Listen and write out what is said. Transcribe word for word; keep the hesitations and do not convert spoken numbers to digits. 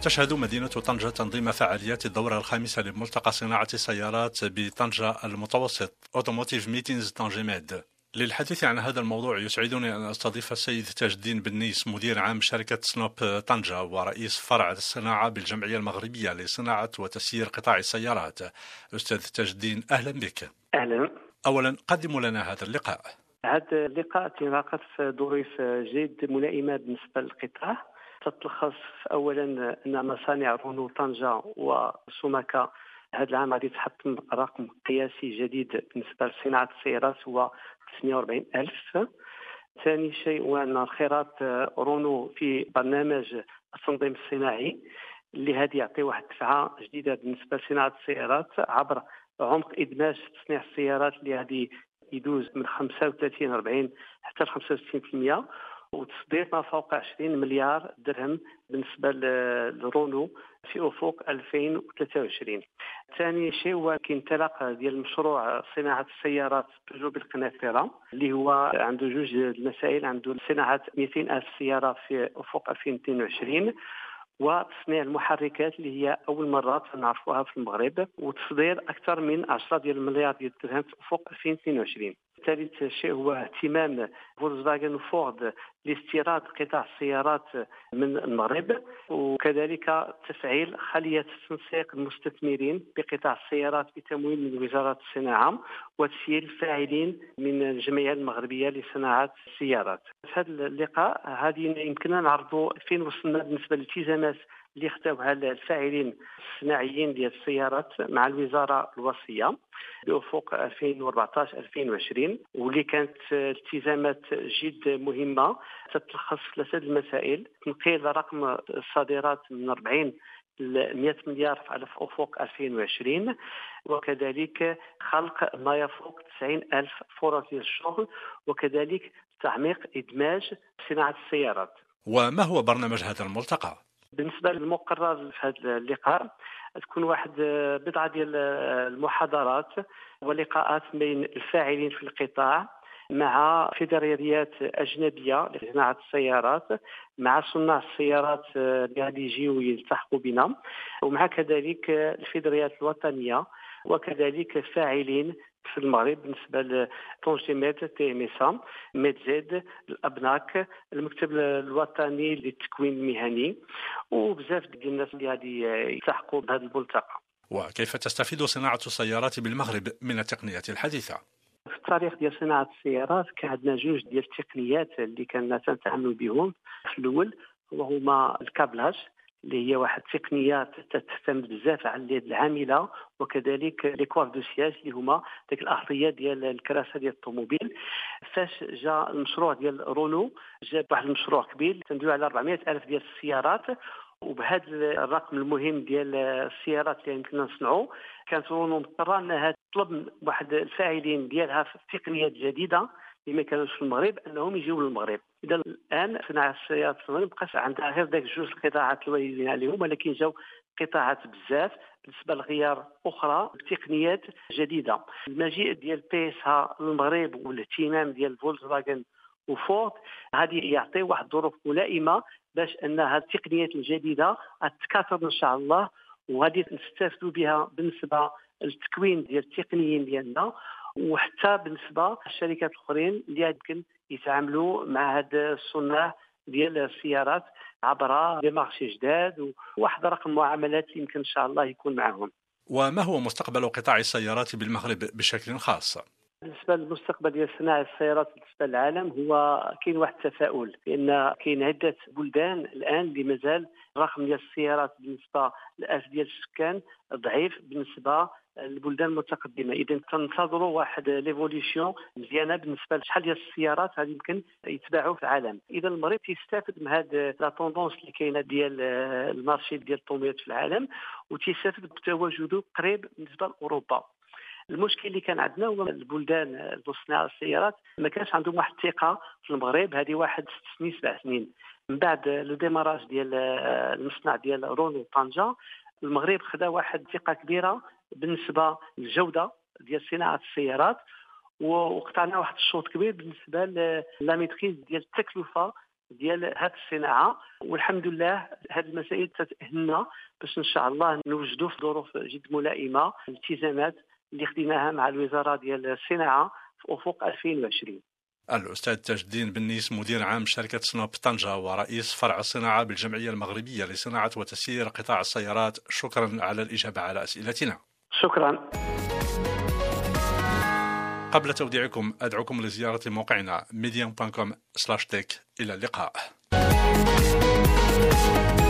تشهد مدينة طنجة تنظيم فعاليات الدورة الخامسة لملتقى صناعة السيارات بطنجة المتوسط Automotive Meetings طنجماد. للحديث عن هذا الموضوع يسعدني أن أستضيف السيد تاج الدين بنيس، مدير عام شركة سنوب طنجة ورئيس فرع الصناعة بالجمعية المغربية لصناعة وتسيير قطاع السيارات. أستاذ تاج الدين، أهلا بك. أهلا. أولا قدموا لنا هذا اللقاء. هذا اللقاء تنعقد في ظروف جد ملائمة بالنسبة للقطاع، تتلخص اولا ان مصانع رونو طنجة وسمكة هذا العام غادي تحطم رقم قياسي جديد بالنسبة لصناعة السيارات هو ثمانية وأربعين ألف. ثاني شيء هو ان انخراط رونو في برنامج التنظيم الصناعي اللي هذه يعطي واحد الدفعة جديدة بالنسبة لصناعة السيارات عبر عمق إدماج تصنيع السيارات اللي هذه يدوز من خمسة وثلاثين أربعين حتى ل خمسة وستين بالمئة، وتصدير ما فوق عشرين مليار درهم بالنسبة لرونو في أفق ألفين وثلاثة وعشرين. ثاني شيء هو كينطلاق ديال مشروع صناعة السيارات بيجو بالقناطرة اللي هو عنده جوج المسائل، عنده صناعة مئتين ألف سيارة في أفق ألفين واثنين وعشرين وتصنيع المحركات اللي هي أول مرة نعرفوها في المغرب، وتصدير أكثر من عشرة ديال المليار ديال الدرهم في أفق ألفين واثنين وعشرين. ثالث شيء هو اهتمام فولكسفاغن وفورد لاستيراد قطاع السيارات من المغرب، وكذلك تفعيل خلية تنسيق المستثمرين بقطاع السيارات بتمويل من وزارة الصناعة وتسيير الفاعلين من الجمعية المغربية لصناعة السيارات. في هذا اللقاء هذه يمكننا نعرضوا فين وصلنا بالنسبة للالتزامات اللي اختاوها الفاعلين الصناعيين ديال السيارات مع الوزارة الوصية بأفق ألفين وأربعطاش ألفين وعشرين، واللي كانت التزامات جد مهمة تتلخص في ثلاثة المسائل: تنقيل رقم الصادرات من أربعين ل مئة مليار على أفق ألفين وعشرين، وكذلك خلق ما يفوق تسعين ألف فرص الشغل، وكذلك تعميق إدماج صناعة السيارات. وما هو برنامج هذا الملتقى؟ بالنسبة للمقرر في هذا اللقاء تكون واحد بضعة ديال المحاضرات ولقاءات بين الفاعلين في القطاع مع فيدراليات أجنبية لصناعة السيارات، مع صناع السيارات اللي غادي يجيو يلتحقوا بنا، ومع كذلك الفيدراليات الوطنية، وكذلك فاعلين في المغرب بالنسبه لطونجيمات تي ام اس ميدزيد الابناك المكتب الوطني للتكوين المهني، وبزاف ديال الناس اللي غادي يلتحقوا بهذا الملتقى. وكيف تستفيد صناعه السيارات بالمغرب من التقنيات الحديثه؟ في التاريخ ديال صناعه السيارات كان عندنا جوج ديال التقنيات اللي كنا تنتعاملوا بهم. في الاول وهما الكابلاج اللي هي واحد التقنيات تعتمد بزاف على اليد العامله، وكذلك لي كواف دو سياج اللي هما ديك الارضيه ديال الكراسه ديال الطوموبيل. فاش جاء المشروع ديال رونو جاب واحد المشروع كبير تندوي على أربعمئة ألف ديال السيارات، وبهذا الرقم المهم ديال السيارات اللي يمكننا نصنعوا كانت رونو مضطره انها تطلب واحد الفاعلين ديالها في تقنيات جديده اللي ما كانوش في المغرب انهم يجيو للمغرب. اذا الان صناعه السيارات في المغرب بقاش عندها غير داك جوج القطاعات اللي عليهم، ولكن جاو قطاعات بزاف بالنسبه لغيار اخرى بتقنيات جديده. المجيء ديال بي اس ها للمغرب والاهتمام ديال فولكسفاغن وفورد هذه يعطي واحد الظروف ملائمه باش ان هذه التقنيات الجديده تتكاثر ان شاء الله، وغادي نستافدوا بها بالنسبه للتكوين ديال التقنيين ديالنا، وحتى بالنسبه للشركات الاخرين اللي يمكن يتعاملوا مع هاد الصناع ديال السيارات عبر دي مارشي جداد وواحد رقم معاملات يمكن ان شاء الله يكون معهم. وما هو مستقبل قطاع السيارات بالمغرب بشكل خاص؟ بالنسبه للمستقبل ديال صناعه السيارات بالنسبه للعالم هو كاين واحد التفاؤل، لان كاين عده بلدان الان اللي مازال الرقم ديال السيارات بالنسبه للألف ديال السكان ضعيف بالنسبه البلدان المتقدمه. اذا تنتظروا واحد ليفوليسيون مزيانه بالنسبه لشحال ديال السيارات غادي يمكن يتباعوا في العالم. اذا المغرب تيستافد من هذه لا توندونس اللي كاينه ديال المارشي ديال الطوموبيلات في العالم، وتيستافد بتواجده قريب بالنسبه لاوروبا. المشكل اللي كان عندنا هو البلدان المصنعه السيارات ما كانش عندهم واحد الثقه في المغرب. هذه واحد ست سنين سبع سنين من بعد لو ديماراج ديال المصنع ديال رونو طنجة، المغرب خدا واحد ثقه كبيره بالنسبه للجوده ديال صناعه السيارات، وقطعنا واحد الشوط كبير بالنسبه لا ميتريز ديال التكلفه ديال هذه الصناعه. والحمد لله هذه المسائل تتأهلنا باش ان شاء الله نوجدوا في ظروف جد ملائمه الالتزامات اللي خديناها مع الوزاره ديال الصناعه في افق ألفين وعشرين. الأستاذ تاج الدين بنيس، مدير عام شركة سنوب طنجة ورئيس فرع الصناعة بالجمعية المغربية لصناعة وتسيير قطاع السيارات، شكرا على الإجابة على أسئلتنا. شكرا. قبل توديعكم أدعوكم لزيارة موقعنا ميديان دوت كوم سلاش تك. إلى اللقاء.